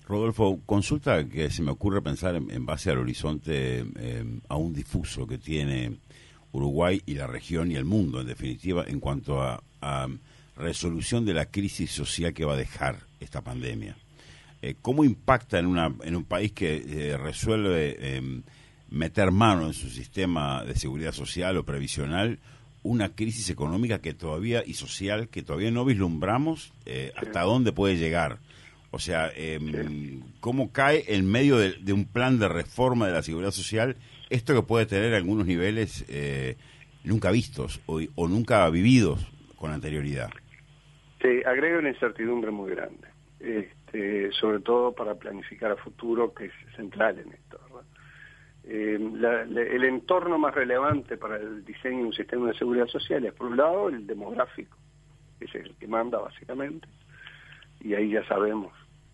Rodolfo, consulta que se me ocurre pensar en base al horizonte aún difuso que tiene Uruguay y la región y el mundo, en definitiva, en cuanto a resolución de la crisis social que va a dejar esta pandemia. ¿Cómo impacta en un país que resuelve meter mano en su sistema de seguridad social o previsional una crisis económica que todavía y social que todavía no vislumbramos hasta dónde puede llegar? O sea, ¿cómo cae en medio de un plan de reforma de la seguridad social esto que puede tener algunos niveles nunca vistos o nunca vividos con anterioridad? Se agrega una incertidumbre muy grande, sobre todo para planificar a futuro, que es central en esto, ¿verdad? El entorno más relevante para el diseño de un sistema de seguridad social es, por un lado, el demográfico, que es el que manda básicamente, y ahí ya sabemos,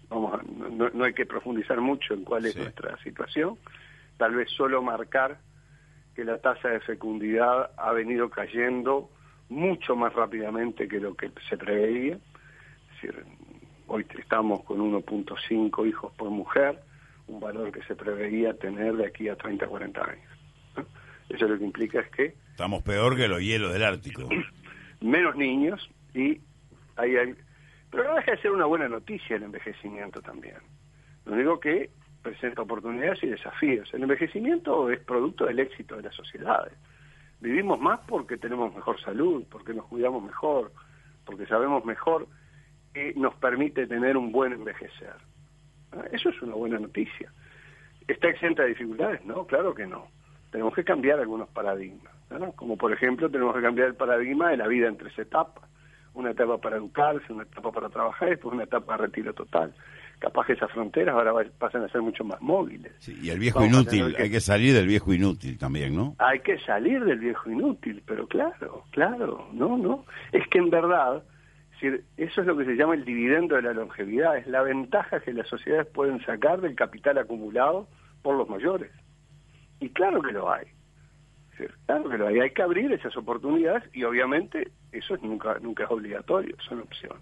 no hay que profundizar mucho en cuál es nuestra situación, tal vez solo marcar que la tasa de fecundidad ha venido cayendo mucho más rápidamente que lo que se preveía. Es decir, hoy estamos con 1.5 hijos por mujer, un valor que se preveía tener de aquí a 30, 40 años, ¿no? Eso lo que implica es que... Estamos peor que los hielos del Ártico. Menos niños y hay... Pero no deja de ser una buena noticia el envejecimiento también. Lo único que presenta oportunidades y desafíos. El envejecimiento es producto del éxito de las sociedades. Vivimos más porque tenemos mejor salud, porque nos cuidamos mejor, porque sabemos mejor que nos permite tener un buen envejecer. Eso es una buena noticia. ¿Está exenta de dificultades? No, claro que no. Tenemos que cambiar algunos paradigmas, ¿no? Como por ejemplo tenemos que cambiar el paradigma de la vida en 3 etapas. Una etapa para educarse, una etapa para trabajar y después una etapa de retiro total. Capaz que esas fronteras ahora pasan a ser mucho más móviles. Sí, y el viejo inútil, hay que salir del viejo inútil también, ¿no? Hay que salir del viejo inútil, pero claro, no. Es que en verdad, eso es lo que se llama el dividendo de la longevidad, es la ventaja que las sociedades pueden sacar del capital acumulado por los mayores. Y claro que lo hay. Claro que lo hay que abrir esas oportunidades y obviamente eso nunca es obligatorio, son opciones.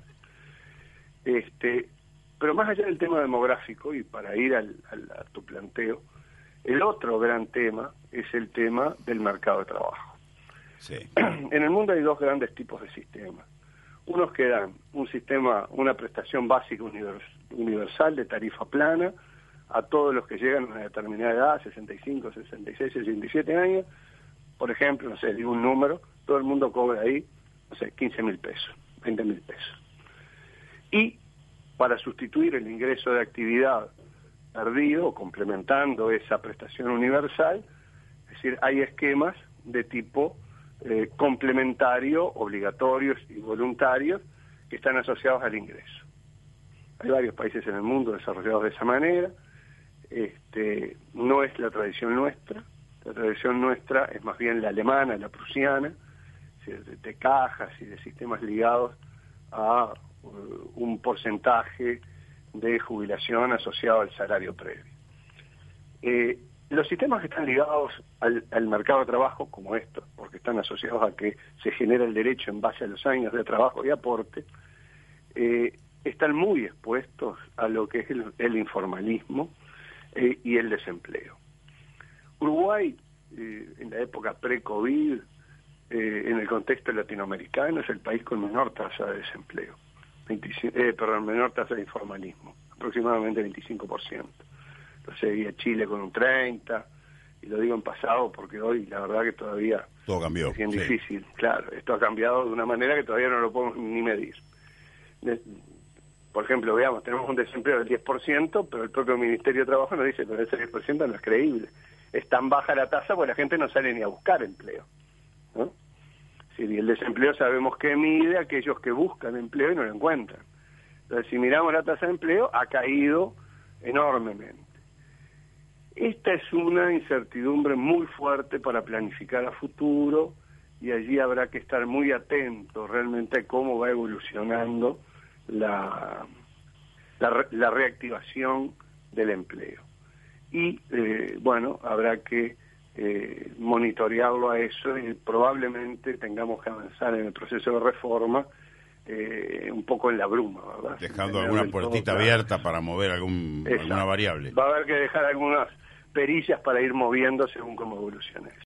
Pero más allá del tema demográfico, y para ir a tu planteo, el otro gran tema es el tema del mercado de trabajo. Sí. En el mundo hay 2 grandes tipos de sistemas. Unos que dan una prestación básica universal de tarifa plana a todos los que llegan a una determinada edad, 65, 66, 67 años. Por ejemplo, no sé, digo un número, todo el mundo cobra ahí, no sé, 15.000 pesos, 20.000 pesos. Y para sustituir el ingreso de actividad perdido, complementando esa prestación universal, es decir, hay esquemas de tipo complementario, obligatorios y voluntarios que están asociados al ingreso. Hay varios países en el mundo desarrollados de esa manera. No es la tradición nuestra. La tradición nuestra es más bien la alemana, la prusiana, de cajas y de sistemas ligados a un porcentaje de jubilación asociado al salario previo. Los sistemas que están ligados al mercado de trabajo, como estos, porque están asociados a que se genera el derecho en base a los años de trabajo y aporte, están muy expuestos a lo que es el informalismo y el desempleo. Uruguay, en la época pre-COVID, en el contexto latinoamericano, es el país con menor tasa de desempleo, menor tasa de informalismo, aproximadamente 25%. Lo seguía Chile con un 30%, y lo digo en pasado porque hoy la verdad que todavía todo cambió, es bien difícil. Claro, esto ha cambiado de una manera que todavía no lo podemos ni medir. Por ejemplo, veamos, tenemos un desempleo del 10%, pero el propio Ministerio de Trabajo nos dice que ese 10% no es creíble. Es tan baja la tasa porque la gente no sale ni a buscar empleo, ¿no? Sí, y el desempleo sabemos que mide a aquellos que buscan empleo y no lo encuentran. Entonces, si miramos la tasa de empleo, ha caído enormemente. Esta es una incertidumbre muy fuerte para planificar a futuro, y allí habrá que estar muy atento realmente a cómo va evolucionando la reactivación del empleo. Y bueno, habrá que monitorearlo a eso, y probablemente tengamos que avanzar en el proceso de reforma un poco en la bruma, ¿verdad? Dejando alguna puertita abierta para mover alguna variable. Va a haber que dejar algunas perillas para ir moviendo según cómo evolucione.